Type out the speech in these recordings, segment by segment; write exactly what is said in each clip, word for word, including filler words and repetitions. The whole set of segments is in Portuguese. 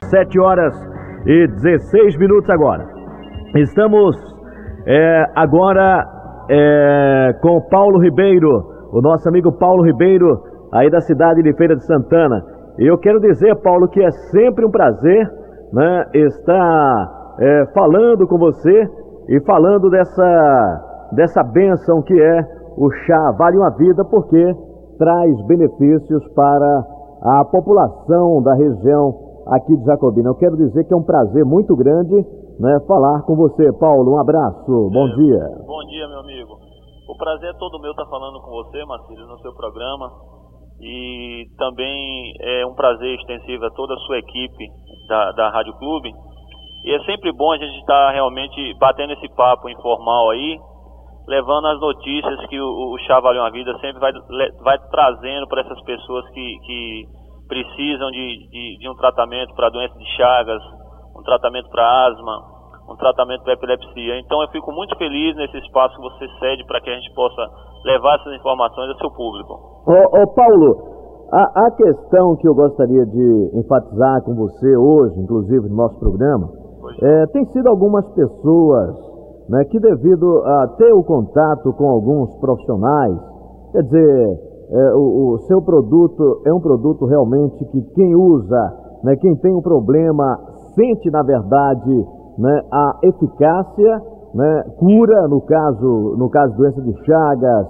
sete horas e dezesseis minutos agora. Estamos é, agora é, com o Paulo Ribeiro, o nosso amigo Paulo Ribeiro, aí da cidade de Feira de Santana. E eu quero dizer, Paulo, que é sempre um prazer, né, estar é, falando com você e falando dessa, dessa bênção que é o chá Vale uma Vida, porque traz benefícios para a população da região aqui de Jacobina. Eu quero dizer que é um prazer muito grande, né, falar com você, Paulo. Um abraço, bom é, dia. Bom dia, meu amigo. O prazer é todo meu estar falando com você, Marcílio, no seu programa. E também é um prazer extensivo a toda a sua equipe da, da Rádio Clube. E é sempre bom a gente estar realmente batendo esse papo informal aí, levando as notícias que o, o Chá Vale uma Vida sempre vai, vai trazendo para essas pessoas que, que precisam de, de, de um tratamento para doença de Chagas, um tratamento para asma, um tratamento para epilepsia. Então eu fico muito feliz nesse espaço que você cede para que a gente possa levar essas informações ao seu público. Ô, ô Paulo, a, a questão que eu gostaria de enfatizar com você hoje, inclusive no nosso programa, é, tem sido algumas pessoas, né, que devido a ter o contato com alguns profissionais, quer dizer, é, o, o seu produto é um produto realmente que quem usa, né, quem tem um problema, sente na verdade, né, a eficácia, né, cura, no caso, no caso doença de Chagas,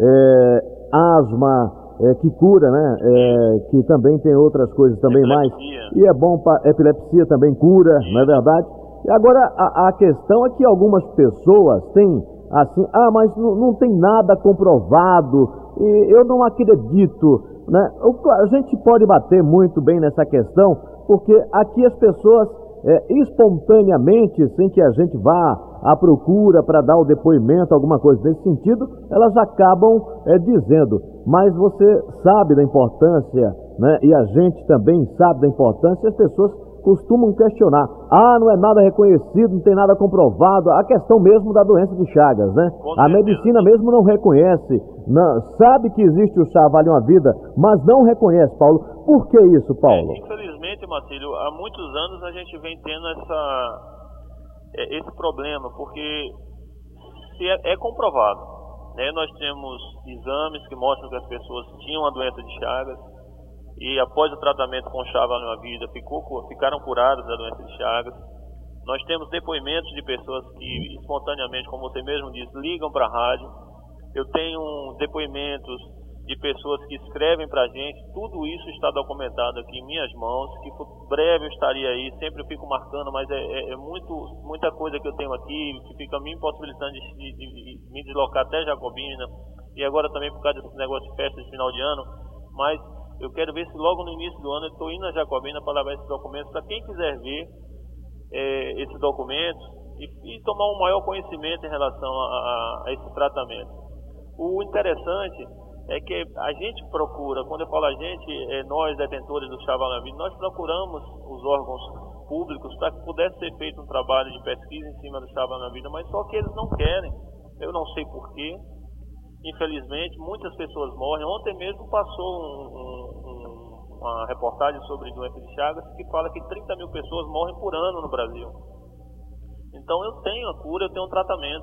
é, asma, é, que cura, né, é, que também tem outras coisas também mais, e é bom para epilepsia também cura, não é verdade? E agora a, a questão é que algumas pessoas têm assim, ah, mas não, não tem nada comprovado, e eu não acredito, né? A gente pode bater muito bem nessa questão, porque aqui as pessoas é, espontaneamente, sem que a gente vá à procura para dar o depoimento, alguma coisa nesse sentido, elas acabam é, dizendo, mas você sabe da importância, né? E a gente também sabe da importância, e as pessoas costumam questionar, ah, não é nada reconhecido, não tem nada comprovado, a questão mesmo da doença de Chagas, né? A medicina mesmo não reconhece, não, sabe que existe o chá Vale uma Vida, mas não reconhece, Paulo. Por que isso, Paulo? É, infelizmente, Marcílio, há muitos anos a gente vem tendo essa, é, esse problema, porque se é, é comprovado, né? Nós temos exames que mostram que as pessoas tinham a doença de Chagas, e após o tratamento com o chá Vale uma Vida ficou, ficaram curadas da doença de Chagas. Nós temos depoimentos de pessoas que espontaneamente, como você mesmo disse, ligam para a rádio. Eu tenho depoimentos de pessoas que escrevem para a gente. Tudo isso está documentado aqui em minhas mãos, que breve eu estaria aí, sempre eu fico marcando, mas é, é, é muito, muita coisa que eu tenho aqui, que fica me impossibilitando de, de, de, de me deslocar até Jacobina, e agora também por causa desse negócio de festa de final de ano, mas eu quero ver se logo no início do ano eu estou indo a Jacobina para levar esses documentos para quem quiser ver é, esses documentos e, e tomar um maior conhecimento em relação a, a, a esse tratamento. O interessante é que a gente procura, quando eu falo a gente, é nós detentores do chá Vale uma Vida, nós procuramos os órgãos públicos para que pudesse ser feito um trabalho de pesquisa em cima do chá Vale uma Vida, mas só que eles não querem, eu não sei porquê. Infelizmente, muitas pessoas morrem. Ontem mesmo passou um, um, uma reportagem sobre doença de Chagas que fala que trinta mil pessoas morrem por ano no Brasil. Então eu tenho a cura, eu tenho um tratamento.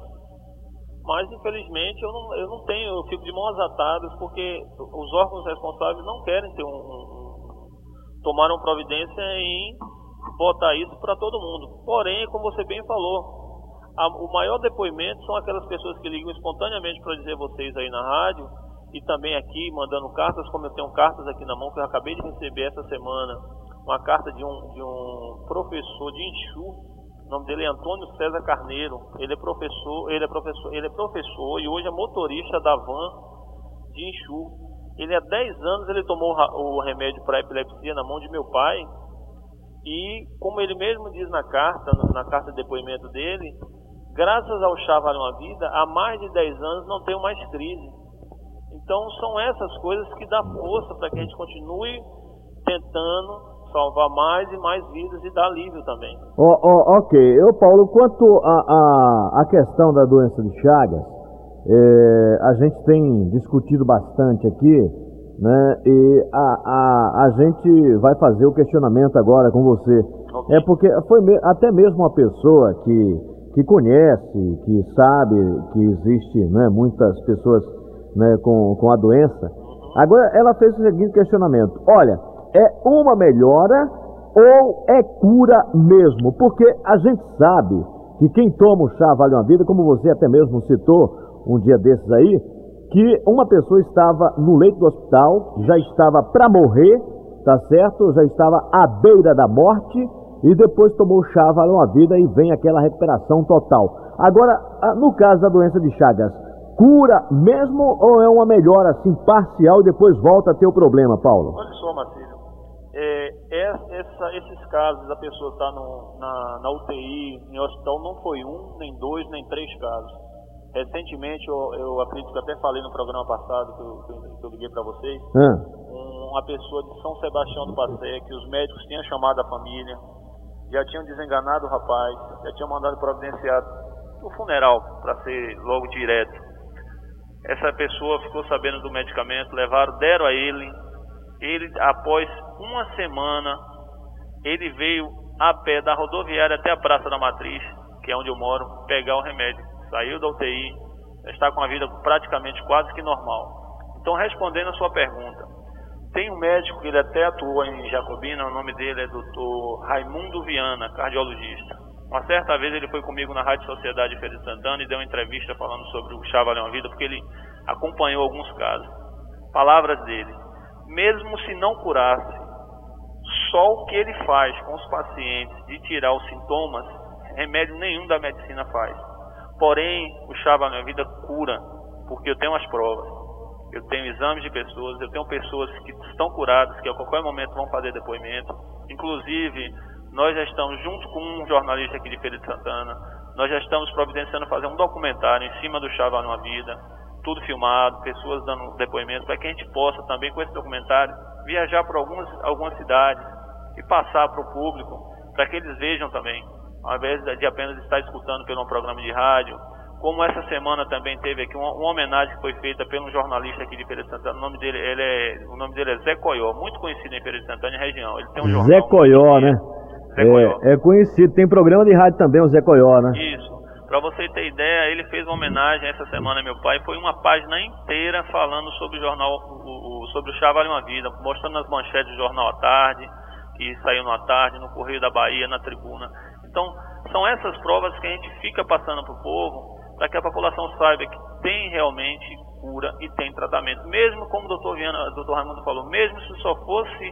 Mas infelizmente eu não, eu não tenho, eu fico de mãos atadas porque os órgãos responsáveis não querem ter um, um, tomaram providência em botar isso para todo mundo. Porém, como você bem falou, A, o maior depoimento são aquelas pessoas que ligam espontaneamente para dizer vocês aí na rádio e também aqui mandando cartas, como eu tenho cartas aqui na mão que eu acabei de receber essa semana, uma carta de um, de um professor de Inchu, o nome dele é Antônio César Carneiro, ele é professor, ele é professor, ele é professor e hoje é motorista da van de Inchu. Ele há dez anos ele tomou o remédio para epilepsia na mão de meu pai e, como ele mesmo diz na carta, na carta de depoimento dele, graças ao chá Vale uma Vida, há mais de dez anos não tenho mais crise. Então são essas coisas que dão força para que a gente continue tentando salvar mais e mais vidas e dar alívio também. Oh, oh, ok, eu, Paulo, quanto a, a, a questão da doença de Chagas, é, a gente tem discutido bastante aqui, né? E a, a, a gente vai fazer o questionamento agora com você. Okay. É porque foi me, até mesmo uma pessoa que, que conhece, que sabe que existe, né, muitas pessoas, né, com, com a doença. Agora ela fez o seguinte questionamento: olha, é uma melhora ou é cura mesmo? Porque a gente sabe que quem toma o chá vale uma vida, como você até mesmo citou um dia desses aí, que uma pessoa estava no leito do hospital, já estava para morrer, tá certo? Já estava à beira da morte e depois tomou o chá vale uma vida e vem aquela recuperação total. Agora, no caso da doença de Chagas, cura mesmo ou é uma melhora assim parcial e depois volta a ter o problema, Paulo? Olha só, Marcílio, é, essa, esses casos, a pessoa está na, na U T I, em hospital, não foi um, nem dois, nem três casos. Recentemente, eu, eu acredito que até falei no programa passado que eu, que eu liguei para vocês, ah. uma pessoa de São Sebastião do Passé, que os médicos tinham chamado a família, já tinham desenganado o rapaz, já tinham mandado providenciar o funeral para ser logo direto. Essa pessoa ficou sabendo do medicamento, levaram, deram a ele, ele após uma semana, ele veio a pé da rodoviária até a Praça da Matriz, que é onde eu moro, pegar o remédio. Saiu da U T I, está com a vida praticamente quase que normal. Então, respondendo a sua pergunta, tem um médico que ele até atua em Jacobina, o nome dele é doutor Raimundo Viana, cardiologista. Uma certa vez ele foi comigo na Rádio Sociedade Feira de Santana e deu uma entrevista falando sobre o chá vale uma vida, porque ele acompanhou alguns casos. Palavras dele: mesmo se não curasse, só o que ele faz com os pacientes de tirar os sintomas, remédio nenhum da medicina faz. Porém, o chá vale uma vida cura, porque eu tenho as provas, eu tenho exames de pessoas, eu tenho pessoas que estão curadas, que a qualquer momento vão fazer depoimento. Inclusive, nós já estamos, junto com um jornalista aqui de Feira de Santana, nós já estamos providenciando fazer um documentário em cima do chá vale uma vida, tudo filmado, pessoas dando depoimentos, para que a gente possa também, com esse documentário, viajar para algumas, algumas cidades e passar para o público, para que eles vejam também, ao invés de apenas estar escutando pelo um programa de rádio. Como essa semana também teve aqui uma, uma homenagem que foi feita pelo um jornalista aqui de Feira de Santana. O nome dele, ele é, o nome dele é Zé Coió, muito conhecido em Feira de Santana e região. Ele tem um jornal. Zé Coió, né? Zé Coió. É, é conhecido, tem programa de rádio também, o Zé Coió, né? Isso. Para você ter ideia, ele fez uma homenagem essa semana, meu pai, foi uma página inteira falando sobre o jornal, o, o, sobre o chá vale uma vida, mostrando as manchetes do jornal à tarde, que saiu no à tarde, no Correio da Bahia, na Tribuna. Então, são essas provas que a gente fica passando para o povo, para que a população saiba que tem realmente cura e tem tratamento. Mesmo, como o doutor Viana, o doutor Raimundo falou, mesmo se só fosse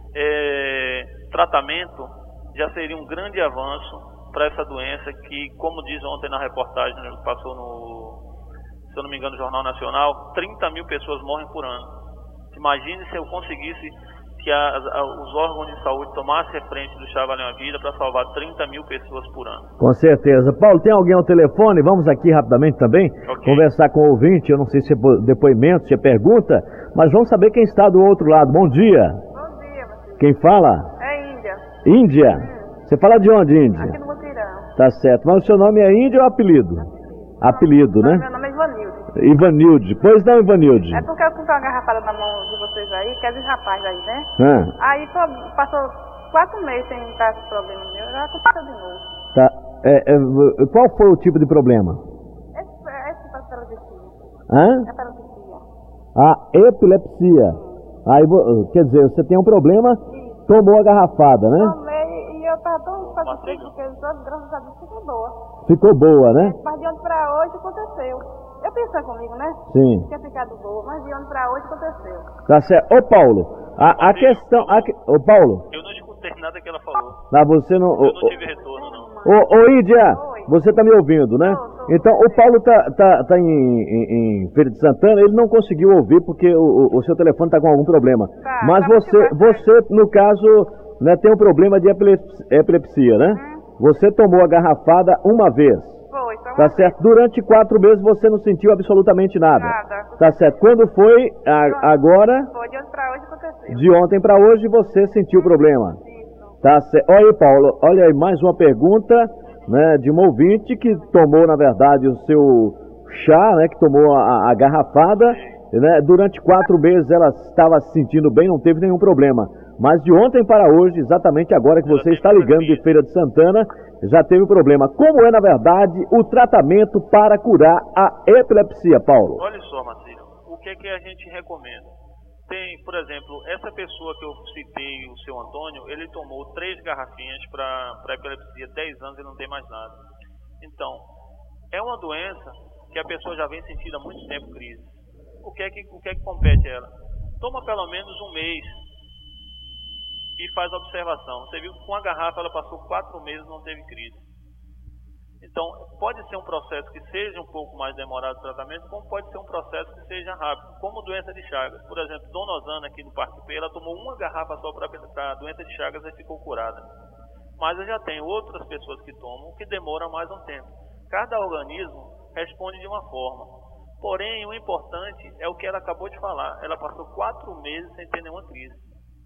é, tratamento, já seria um grande avanço para essa doença que, como diz ontem na reportagem, que passou no, se eu não me engano, no Jornal Nacional, trinta mil pessoas morrem por ano. Imagine se eu conseguisse que a, a, os órgãos de saúde tomassem a frente do chá vale uma vida para salvar trinta mil pessoas por ano. Com certeza. Paulo, tem alguém ao telefone? Vamos aqui rapidamente também, okay, conversar com o ouvinte. Eu não sei se é depoimento, se é pergunta, mas vamos saber quem está do outro lado. Bom dia. Bom dia, Marcelo. Quem fala? É Índia. Índia? Hum. Você fala de onde, Índia? Aqui no Mutirão. Tá certo. Mas o seu nome é Índia ou apelido? Apelido, apelido né? Meu nome é Ivanilde. Ivanilde. Pois não, Ivanilde. É porque eu comprei uma garrafada na mão de vocês aí, que é dos rapazes aí, né? Ah. Aí passou quatro meses sem estar esse problema meu, já aconteceu de novo. Tá. É, é, qual foi o tipo de problema? Esse, esse tipo de epilepsia. Hã? Epilepsia. Ah, epilepsia. Aí, quer dizer, você tem um problema, Isso. Tomou a garrafada, né? Tomei e eu tava tão satisfeita porque graças a Deus ficou boa. Ficou boa, né? Mas de ontem pra hoje aconteceu. Eu pensei comigo, né? Sim. Tinha ficado boa, mas de ontem pra hoje aconteceu. Tá certo. Ô, Paulo, a, a questão... A, ô, Paulo. Eu não escutei nada que ela falou. Ah, você não... Eu não tive retorno, não. Ô, ô, Índia, Oi. Você tá me ouvindo, né? Tô, tô. Então, o Paulo tá, tá, tá em, em, em Feira de Santana, ele não conseguiu ouvir porque o, o seu telefone tá com algum problema. Tá, mas tá você, você, no caso, né, tem um problema de epilepsia, epilepsia né? Hum. Você tomou a garrafada uma vez. Foi, foi uma Tá vez. certo? Durante quatro meses você não sentiu absolutamente nada. Nada. Tá certo? Quando foi a, agora, Foi de ontem pra hoje aconteceu. de ontem para hoje, você sentiu o problema. Isso. Tá certo. Olha aí, Paulo, olha aí, mais uma pergunta, né, de um ouvinte que tomou, na verdade, o seu chá, né, que tomou a, a garrafada né, durante quatro meses ela estava se sentindo bem, não teve nenhum problema. Mas de ontem para hoje, exatamente agora que você está ligando de Feira de Santana, já teve problema. Como é, na verdade, o tratamento para curar a epilepsia, Paulo? Olha só, Marcelo, o que é que a gente recomenda? Tem, por exemplo, essa pessoa que eu citei, o seu Antônio, ele tomou três garrafinhas para epilepsia, dez anos e não tem mais nada. Então, é uma doença que a pessoa já vem sentindo há muito tempo crise. O que é que, o que, é que compete a ela? Toma pelo menos um mês e faz a observação. Você viu que com a garrafa ela passou quatro meses e não teve crise. Então, pode ser um processo que seja um pouco mais demorado o tratamento, como pode ser um processo que seja rápido, como doença de Chagas. Por exemplo, Dona Osana aqui no Parque P, ela tomou uma garrafa só para a doença de Chagas e ficou curada. Mas eu já tenho outras pessoas que tomam que demoram mais um tempo. Cada organismo responde de uma forma. Porém, o importante é o que ela acabou de falar. Ela passou quatro meses sem ter nenhuma crise.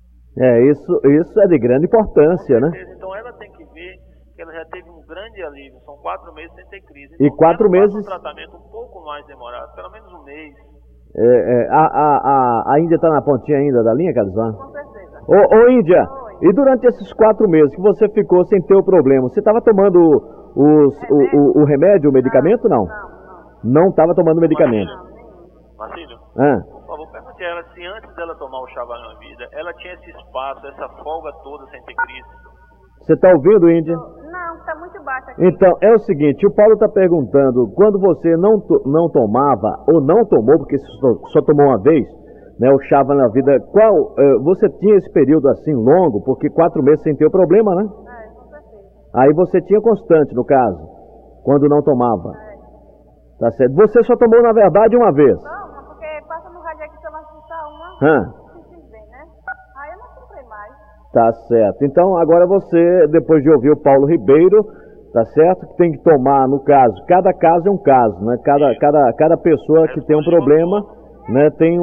É, isso, isso é de grande importância, né? Então ela tem que ver que ela já teve um grande alívio. São quatro meses sem ter crise. Então, e quatro meses... um tratamento um pouco mais demorado, pelo menos um mês. É, é, a, a, a, a Índia está na pontinha ainda da linha, Carlos? Com certeza. Ô, ô Índia, Oi. E durante esses quatro meses que você ficou sem ter o problema, você estava tomando os, remédio? O, o, o remédio, o medicamento, não? Não, não estava tomando medicamento. Marcílio, ah. por favor, pergunte a ela se antes dela tomar o chá Vale uma Vida, ela tinha esse espaço, essa folga toda sem ter crise. Você está ouvindo, Índia? Não, está muito baixo aqui. Então, é o seguinte, o Paulo está perguntando, quando você não, to, não tomava, ou não tomou, porque só, só tomou uma vez, né, o chá Vale uma Vida, qual, uh, você tinha esse período assim longo, porque quatro meses sem ter o problema, né? É, com certeza. Aí você tinha constante, no caso, quando não tomava. É. Tá certo. Você só tomou, na verdade, uma vez. Não, não, porque passa no rádio aqui, toma só uma, Hã? se fiz bem, né? Aí eu não comprei mais. Tá certo. Então, agora você, depois de ouvir o Paulo Ribeiro, tá certo? Que tem que tomar, no caso, cada caso é um caso, né? Cada, cada, cada pessoa que tem um problema, né, tem um,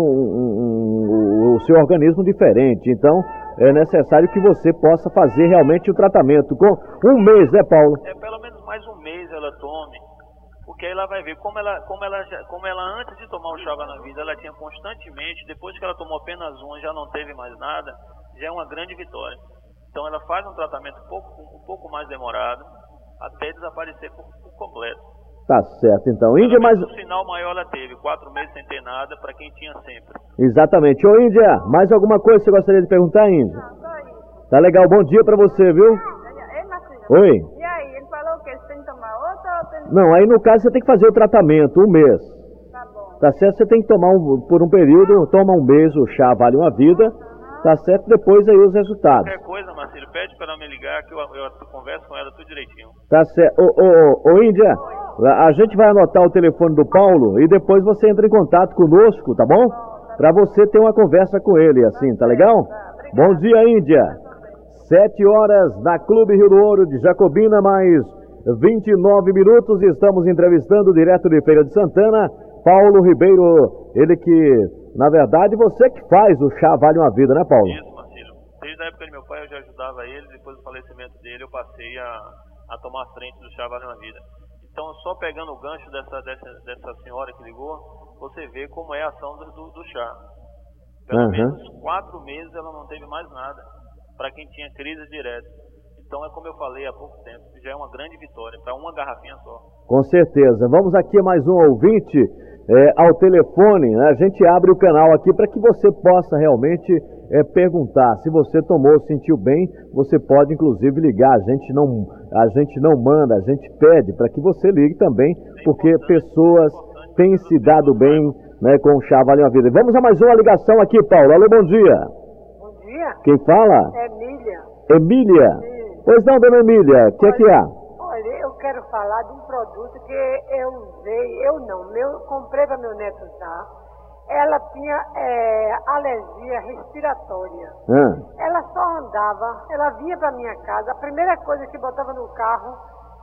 um, um, o seu organismo diferente. Então, é necessário que você possa fazer realmente o tratamento. Com um mês, né, Paulo? É, pelo menos mais um mês ela tome. Porque aí ela vai ver como ela, como ela, como ela antes de tomar o chá Vale uma Vida, ela tinha constantemente, depois que ela tomou apenas uma, já não teve mais nada, já é uma grande vitória. Então ela faz um tratamento um pouco, um pouco mais demorado, até desaparecer por, por completo. Tá certo, então. Índia, mas... O sinal maior ela teve, quatro meses sem ter nada, para quem tinha sempre. Exatamente. Ô, Índia, mais alguma coisa que você gostaria de perguntar, Índia? Não, só isso. Tá legal, bom dia pra você, viu? Ei, Marcelo. Oi. E aí, ele falou o quê? Você tem que tomar outra ou tem... Não, aí no caso você tem que fazer o tratamento, um mês. Tá bom. Tá certo? Você tem que tomar um, por um período, toma um mês, o chá Vale uma Vida, tá certo? Depois aí os resultados. Qualquer coisa, Marcelo, pede para ela me ligar que eu, eu, eu converso com ela tudo direitinho. Tá certo. Ô, ô, ô, Índia, a gente vai anotar o telefone do Paulo e depois você entra em contato conosco, tá bom? Pra você ter uma conversa com ele, assim, tá legal? Bom dia, Índia. Sete horas na Clube Rio do Ouro de Jacobina, mais vinte e nove minutos. Estamos entrevistando direto de Feira de Santana, Paulo Ribeiro. Ele que, na verdade, você que faz o chá Vale uma Vida, né, Paulo? Isso, Marcelo. Desde a época do meu pai eu já ajudava ele, depois do falecimento dele eu passei a, a tomar a frente do chá Vale uma Vida. Então, só pegando o gancho dessa, dessa, dessa senhora que ligou, você vê como é a ação do, do, do chá. Pelo uhum. menos quatro meses ela não teve mais nada, para quem tinha crise direta. Então, é como eu falei há pouco tempo, já é uma grande vitória, para uma garrafinha só. Com certeza. Vamos aqui a mais um ouvinte é, ao telefone, né? A gente abre o canal aqui para que você possa realmente é, perguntar. Se você tomou, sentiu bem, você pode inclusive ligar. A gente não, a gente não manda, a gente pede para que você ligue também, porque pessoas têm se dado bem, né, com o chá Vale uma Vida. Vamos a mais uma ligação aqui, Paulo. Alô, bom dia. Bom dia. Quem fala? É Emília. Emília? Sim. Pois não, dona Emília, o que é que há? Olha, eu quero falar de um produto que eu usei, eu não, meu, comprei para meu neto usar. Ela tinha é, alergia respiratória. Ah. Ela só andava, ela vinha para minha casa, a primeira coisa que botava no carro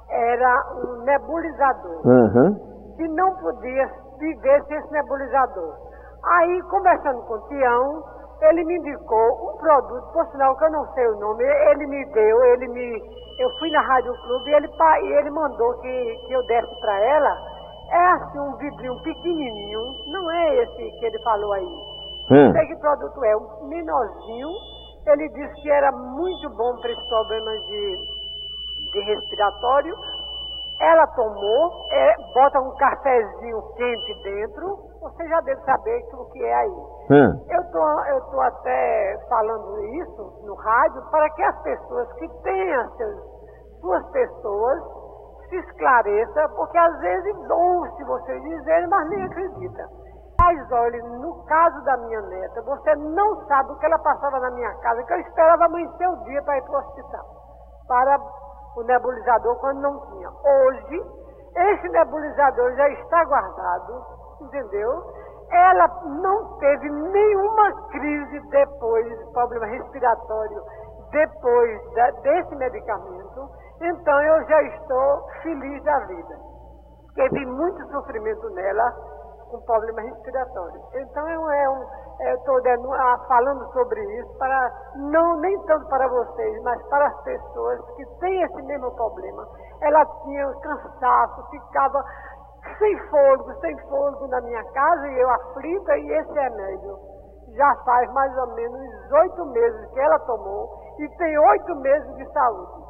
era um nebulizador. Uhum. Que não podia viver sem esse nebulizador. Aí, conversando com o Tião, ele me indicou um produto, por sinal que eu não sei o nome, ele me deu, ele me... Eu fui na Rádio Clube e ele, e ele mandou que, que eu desse para ela É assim um vidrinho pequenininho, não é esse que ele falou aí. Hum. Não sei que produto é, um menorzinho. Ele disse que era muito bom para esse problema de, de respiratório. Ela tomou, é, bota um cafezinho quente dentro, você já deve saber o que é aí. Hum. Eu tô, eu tô até falando isso no rádio para que as pessoas que tenham seus, suas pessoas se esclareçam, porque às vezes ouve vocês dizerem, mas nem acredita. Mas olha, no caso da minha neta, você não sabe o que ela passava na minha casa, que eu esperava amanhecer o dia para ir para o hospital, para o nebulizador quando não tinha. Hoje, esse nebulizador já está guardado, entendeu? Ela não teve nenhuma crise depois, problema respiratório, depois da, desse medicamento. Então eu já estou feliz da vida. Teve muito sofrimento nela com problema respiratório. Então eu é um, estou falando sobre isso para não nem tanto para vocês, mas para as pessoas que têm esse mesmo problema. Ela tinha um cansaço, ficava sem fôlego, sem fôlego na minha casa e eu aflita, e esse remédio já faz mais ou menos oito meses que ela tomou e tem oito meses de saúde.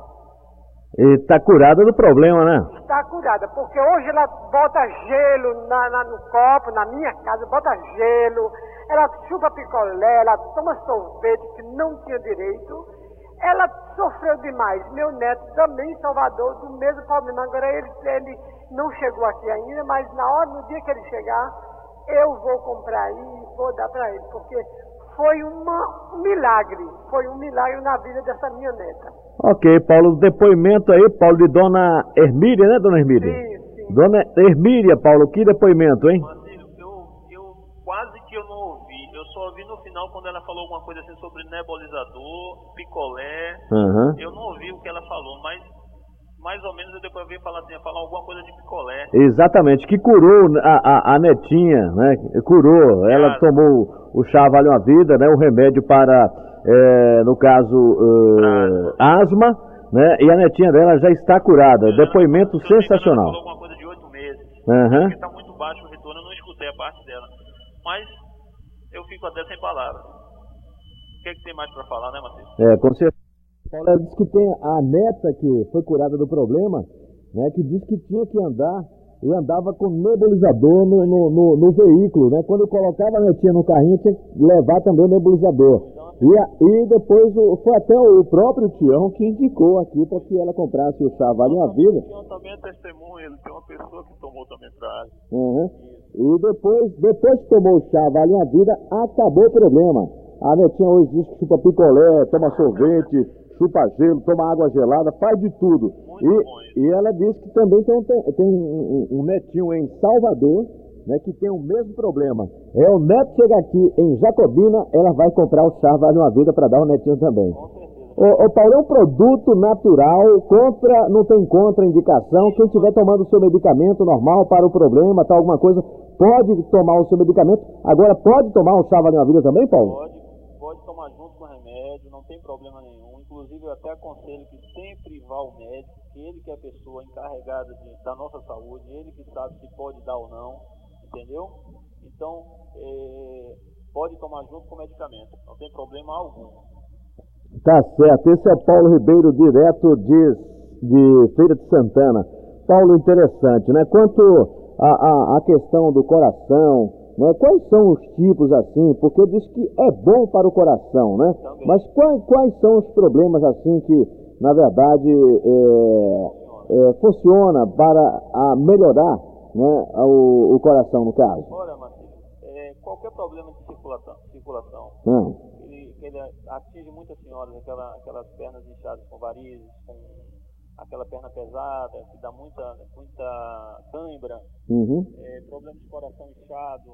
E está curada do problema, né? Está curada, porque hoje ela bota gelo na, na, no copo, na minha casa, bota gelo, ela chupa picolé, ela toma sorvete que não tinha direito. Ela sofreu demais. Meu neto também em Salvador, do mesmo problema. Agora ele, ele não chegou aqui ainda, mas na hora, no dia que ele chegar, eu vou comprar aí e vou dar para ele, porque foi uma, um milagre, foi um milagre na vida dessa minha neta. Ok, Paulo, depoimento aí, Paulo, de dona Hermília, né, dona Hermília? Sim, sim. Dona Hermília, Paulo, que depoimento, hein? Marcílio, eu, eu quase que eu não ouvi, eu só ouvi no final quando ela falou alguma coisa assim sobre nebulizador, picolé, Uhum. eu não ouvi o que ela falou, mas mais ou menos eu depois vi falar assim, falar alguma coisa de picolé. Exatamente, que curou a, a, a netinha, né? Curou, ela tomou o chá Vale uma Vida, né? O remédio para, é, no caso, uh, asma, né? E a netinha dela já está curada. É, Depoimento se eu não me engano, sensacional. ela falou alguma coisa de oito meses. Uhum. Porque está muito baixo o retorno, eu não escutei a parte dela. Mas eu fico até sem palavras. O que é que tem mais para falar, né, Matheus? É, com certeza. Ela diz que tem a neta que foi curada do problema, né, que diz que tinha que andar e andava com nebulizador no, no, no, no veículo, né? Quando eu colocava a netinha no carrinho, tinha que levar também o nebulizador. E, a, e depois o, foi até o próprio Tião que indicou aqui para que ela comprasse o chá Vale uma Vida. O Tião também é testemunha, ele tem uma pessoa que tomou também para a área. Uhum. E depois, depois que tomou o chá Vale uma Vida, acabou o problema. A netinha hoje diz que chupa picolé, toma sorvete, chupa gelo, toma água gelada, faz de tudo. E, e ela diz que também tem, um, tem um, um netinho em Salvador, né, que tem o mesmo problema. É, o neto chega aqui em Jacobina, ela vai comprar o chá Vale uma Vida para dar ao netinho também. Ô, ô Paulo, é um produto natural, contra, não tem contraindicação. Quem estiver tomando o seu medicamento normal para o problema, tá, alguma coisa, pode tomar o seu medicamento. Agora, pode tomar o chá Vale uma Vida também, Paulo? Pode. Pode tomar junto com o remédio, não tem problema nenhum. Inclusive, eu até aconselho que sempre vá ao médico, ele que é a pessoa encarregada de, da nossa saúde, ele que sabe se pode dar ou não, entendeu? Então, é, pode tomar junto com o medicamento, não tem problema algum. Tá certo. Esse é Paulo Ribeiro, direto de, de Feira de Santana. Paulo, interessante, né? Quanto à a, a questão do coração, né? Quais são os tipos assim? Porque diz que é bom para o coração, né? Também. Mas quais, quais são os problemas assim que, na verdade, é, é, funciona para a melhorar, né, o, o coração, no caso? Olha, Marcelo, é, qualquer problema de circulação, circulação hum. ele, ele atinge muitas senhoras, aquela, aquelas pernas inchadas com varizes, com aquela perna pesada, que dá muita, muita cãibra, uhum. é, problema de coração inchado,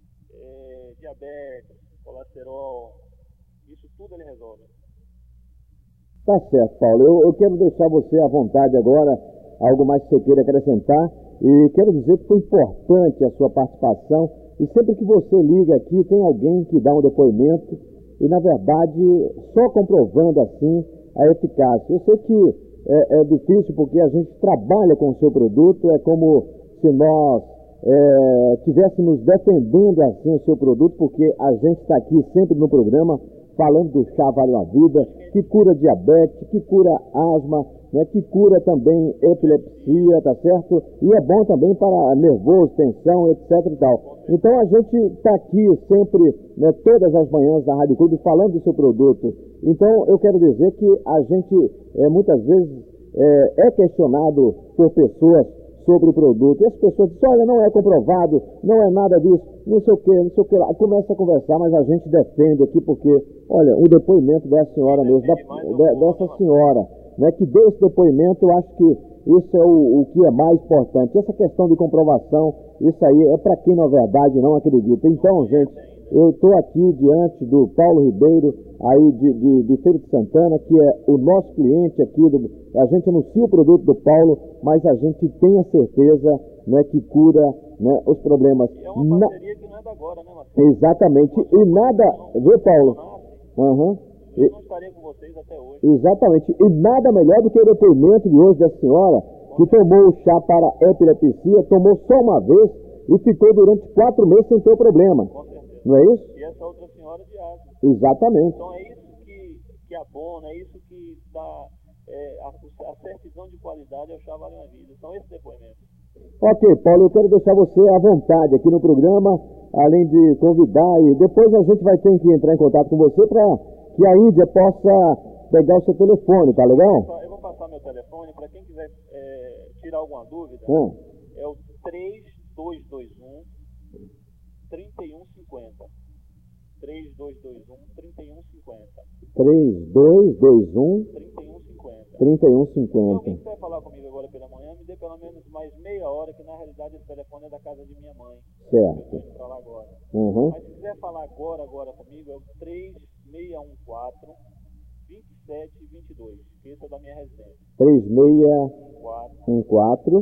é, diabetes, colesterol, isso tudo ele resolve. Tá certo, Paulo. Eu, eu quero deixar você à vontade agora, algo mais que você queira acrescentar, e quero dizer que foi importante a sua participação, e sempre que você liga aqui, tem alguém que dá um depoimento, e na verdade, só comprovando assim a eficácia. Eu sei que É, é difícil porque a gente trabalha com o seu produto, é como se nós é, tivéssemos defendendo assim o seu produto, porque a gente está aqui sempre no programa falando do chá Vale uma Vida, que cura diabetes, que cura asma, né, que cura também epilepsia, tá certo? E é bom também para nervoso, tensão, etc e tal. Então a gente está aqui sempre, né, todas as manhãs na Rádio Clube falando do seu produto. Então eu quero dizer que a gente é, muitas vezes é, é questionado por pessoas sobre o produto. E as pessoas dizem, olha, não é comprovado, não é nada disso, não sei o que, não sei o que lá. Começa a conversar, mas a gente defende aqui porque, olha, o depoimento da senhora mesmo, da, de, dessa senhora, né, que deu esse depoimento, eu acho que isso é o, o que é mais importante. Essa questão de comprovação, isso aí é para quem na verdade não acredita. Então, gente, eu estou aqui diante do Paulo Ribeiro, aí de, de, de Feira de Santana, que é o nosso cliente aqui, do, a gente anuncia o produto do Paulo, mas a gente tem a certeza, né, que cura, né, os problemas. E é uma parceria Na... que não é da agora, né, Marcelo? Exatamente, e nada, viu, Paulo? Uhum. Eu não estaria com vocês até hoje. Exatamente, e nada melhor do que o depoimento de hoje da senhora, que tomou o chá para epilepsia, tomou só uma vez e ficou durante quatro meses sem ter problema. Com certeza. Não é isso? E essa outra senhora de asma. Exatamente. Então é isso que, que abona, é isso que dá é, a, a certidão de qualidade ao chá Vale uma Vida. São esses depoimentos. Ok, Paulo, eu quero deixar você à vontade aqui no programa, além de convidar, e depois a gente vai ter que entrar em contato com você para que a Índia possa pegar o seu telefone, tá legal? Eu vou passar meu telefone para quem quiser é, tirar alguma dúvida. Hum. É o três dois dois um, três um cinco zero. três dois dois um, três um cinco zero. três dois dois um, três um cinco zero. três um cinco Se alguém zero. quiser falar comigo agora pela manhã, me dê pelo menos mais meia hora, que na realidade esse telefone é da casa de minha mãe. Certo. Eu estou indo para lá agora. Uhum. Mas se quiser falar agora, agora comigo, é o três seis um quatro, dois sete dois dois. Que esse é da minha residência. três seis um quatro,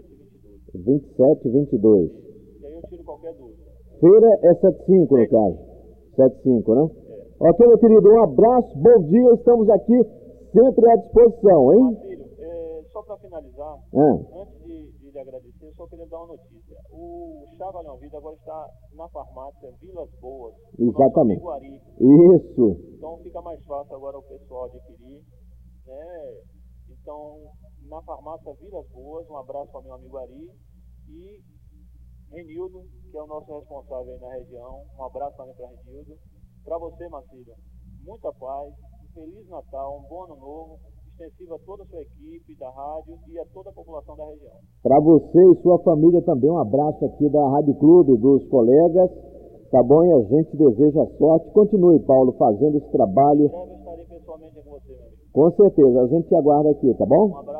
dois sete dois dois. dois sete dois dois. E aí eu tiro qualquer dúvida. Feira é setenta e cinco no caso. setenta e cinco, né? É. Ok, meu querido, um abraço, bom dia, estamos aqui sempre à disposição, hein? Filho, é, só para finalizar, É. antes de, de lhe agradecer, eu só queria dar uma notícia. O chá Vale uma Vida agora está na farmácia Vilas Boas. Exatamente. No nosso amigo Ari. Isso. Então fica mais fácil agora o pessoal adquirir, né? Então, na farmácia Vilas Boas, um abraço para meu amigo Ari e Renildo, que é o nosso responsável aí na região. Um abraço também para Renildo. Para você, Marcílio, muita paz, um Feliz Natal, um bom ano novo, extensivo a toda a sua equipe da rádio e a toda a população da região. Para você e sua família também, um abraço aqui da Rádio Clube, dos colegas, tá bom? E a gente deseja sorte. Continue, Paulo, fazendo esse trabalho. Em breve eu estarei pessoalmente com você, meu amigo. Com certeza, a gente te aguarda aqui, tá bom? Um abraço.